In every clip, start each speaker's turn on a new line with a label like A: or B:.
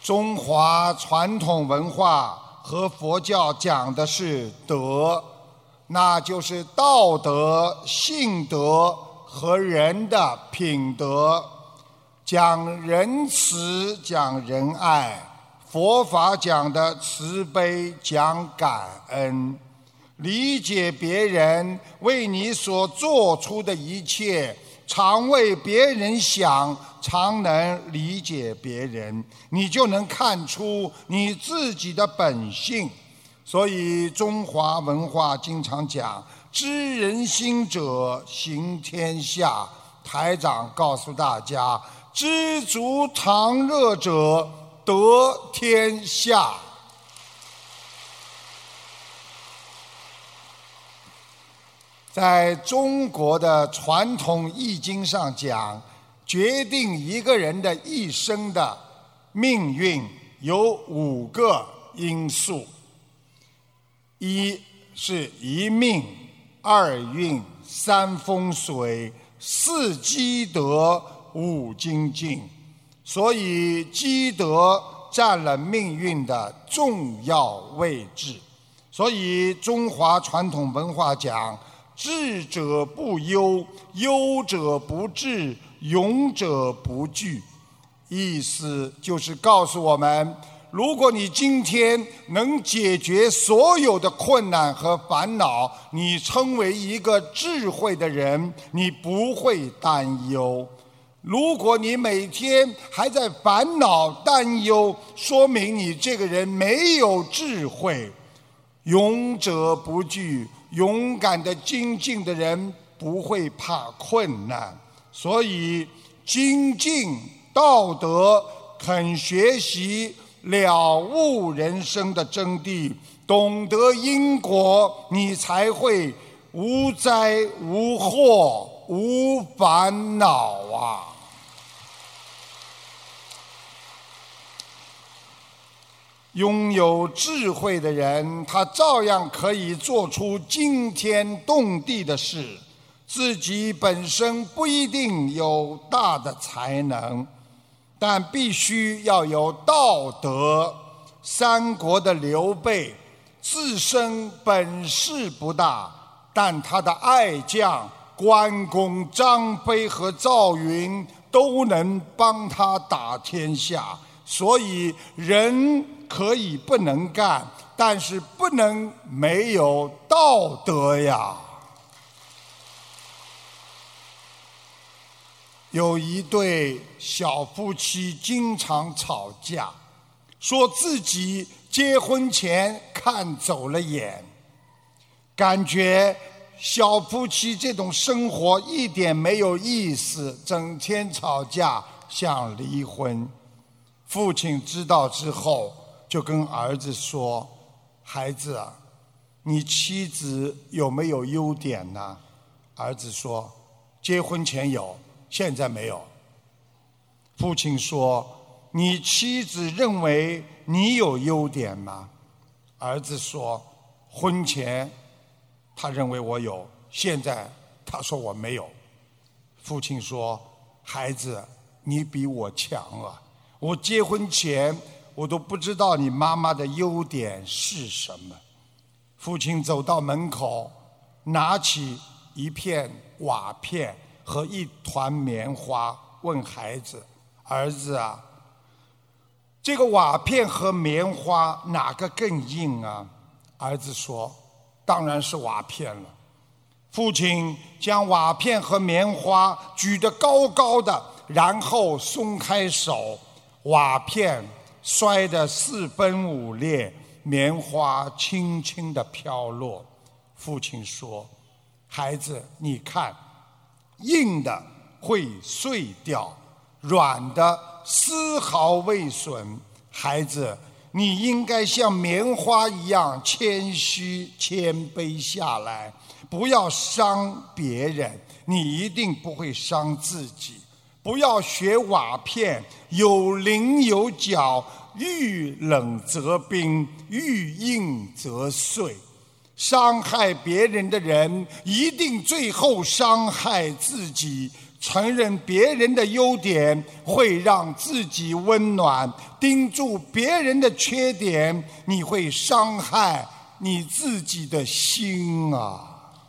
A: 中华传统文化和佛教讲的是德，那就是道德、性德和人的品德，讲仁慈，讲仁爱。佛法讲的慈悲，讲感恩，理解别人，为你所做出的一切，常为别人想，常能理解别人，你就能看出你自己的本性。所以中华文化经常讲知人心者行天下，台长告诉大家，知足常乐者得天下。在中国的传统易经上讲，决定一个人的一生的命运有5个因素：一是一命，2运，3风水，4积德，5精进。所以积德占了命运的重要位置。所以中华传统文化讲智者不忧，忧者不治，勇者不惧。意思就是告诉我们，如果你今天能解决所有的困难和烦恼，你成为一个智慧的人，你不会担忧。如果你每天还在烦恼担忧，说明你这个人没有智慧。勇者不惧，勇敢的精进的人不会怕困难。所以精进道德，肯学习，了悟人生的真谛，懂得因果，你才会无灾无祸无烦恼啊！拥有智慧的人，他照样可以做出惊天动地的事。自己本身不一定有大的才能，但必须要有道德。三国的刘备自身本事不大，但他的爱将关公、张飞和赵云都能帮他打天下。所以人可以不能干，但是不能没有道德呀。有一对小夫妻经常吵架，说自己结婚前看走了眼，感觉小夫妻这种生活一点没有意思，整天吵架，想离婚。父亲知道之后，就跟儿子说：“孩子啊，你妻子有没有优点呢？”儿子说：“结婚前有，现在没有。”父亲说：“你妻子认为你有优点吗？”儿子说：“婚前他认为我有，现在他说我没有。”父亲说：“孩子，你比我强啊！我结婚前我都不知道你妈妈的优点是什么。”父亲走到门口，拿起一片瓦片和一团棉花，问孩子：“儿子啊，这个瓦片和棉花哪个更硬啊？”儿子说：“当然是瓦片了。”父亲将瓦片和棉花举得高高的，然后松开手，瓦片摔得4分5裂，棉花轻轻地飘落。父亲说：“孩子，你看，硬的会碎掉，软的丝毫未损。孩子，你应该像棉花一样谦虚谦卑下来，不要伤别人，你一定不会伤自己。不要学瓦片，有棱有角，遇冷则冰，遇硬则碎。伤害别人的人，一定最后伤害自己。 承认别人的优点会让自己温暖，盯住别人的缺点，你会伤害你自己的心啊。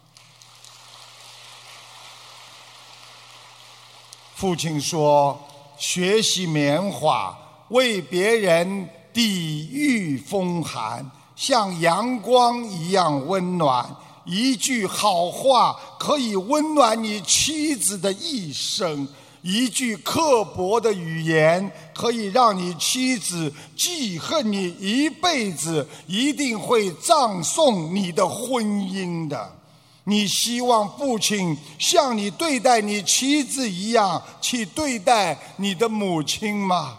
A: 父亲说，学习棉花，为别人抵御风寒，像阳光一样温暖。一句好话可以温暖你妻子的一生，一句刻薄的语言可以让你妻子记恨你一辈子，一定会葬送你的婚姻的。你希望父亲像你对待你妻子一样去对待你的母亲吗？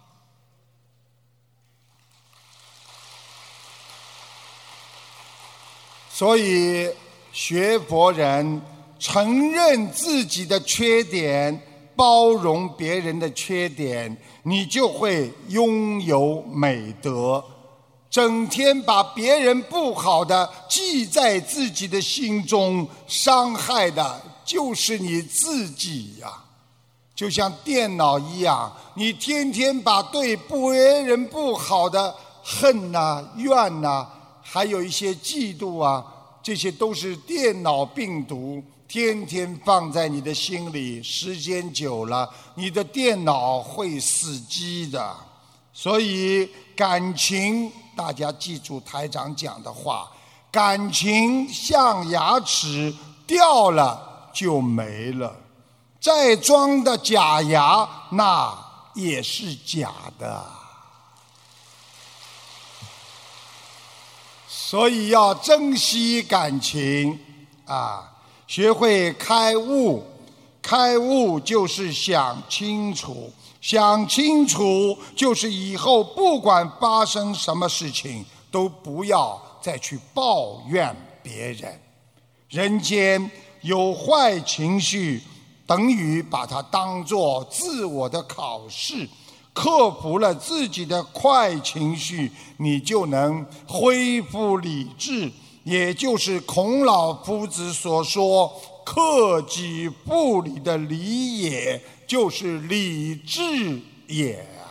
A: 所以学佛人承认自己的缺点，包容别人的缺点，你就会拥有美德。整天把别人不好的记在自己的心中，伤害的就是你自己呀。就像电脑一样，你天天把对别人不好的恨呐、怨呐，还有一些嫉妒啊，这些都是电脑病毒，天天放在你的心里，时间久了，你的电脑会死机的。所以感情，大家记住台长讲的话，感情像牙齿，掉了就没了，再装的假牙那也是假的。所以要珍惜感情啊，学会开悟。开悟就是想清楚，想清楚就是以后不管发生什么事情，都不要再去抱怨别人。人间有坏情绪，等于把它当作自我的考试，克服了自己的坏情绪，你就能恢复理智，也就是孔老夫子所说克己复礼的礼也，就是理智也。